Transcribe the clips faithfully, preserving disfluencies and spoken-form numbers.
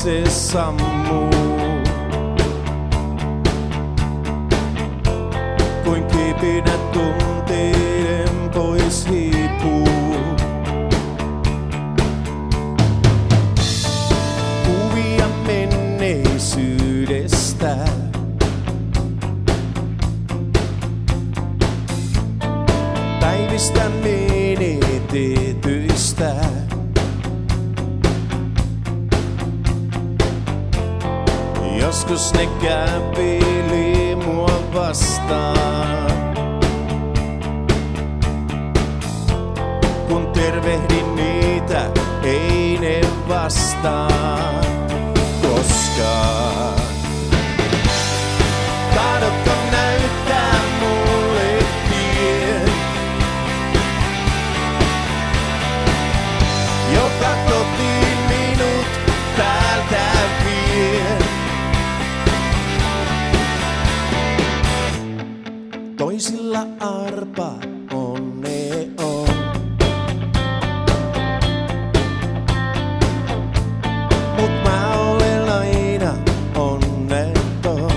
se sammuu. Kuin kipinä tunteiden pois hiipuu. Kuvia menneisyydestä. Päivistä menetetyistä. Joskus ne käpili mua vastaan. Kun tervehdin niitä, ei ne vastaa koskaan. Tahdotko näyttää mulle tien, joka kotiin minut täältä vie? Toisilla arpa onne on. Mut mä olen aina onneton.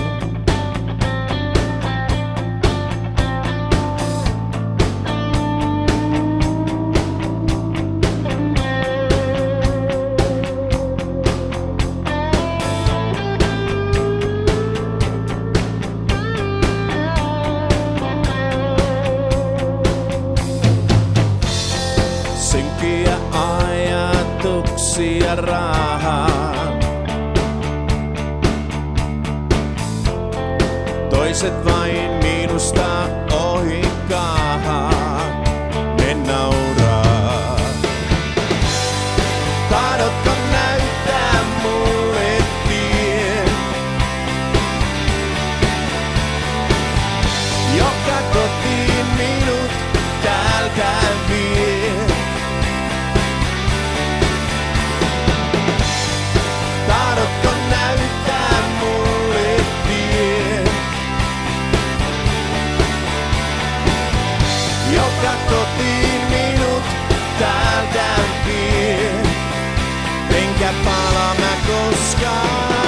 Synkiä ajatuksia raahaan. Toiset vain minusta ohi kaahaan. Ne nauraa. Tahdotko näyttää mulle tien, joka kotiin minut täältä vie? Tahdotko näyttää mulle tien, joka kotiin minut täältä vie? Enkä palaa mä koskaan.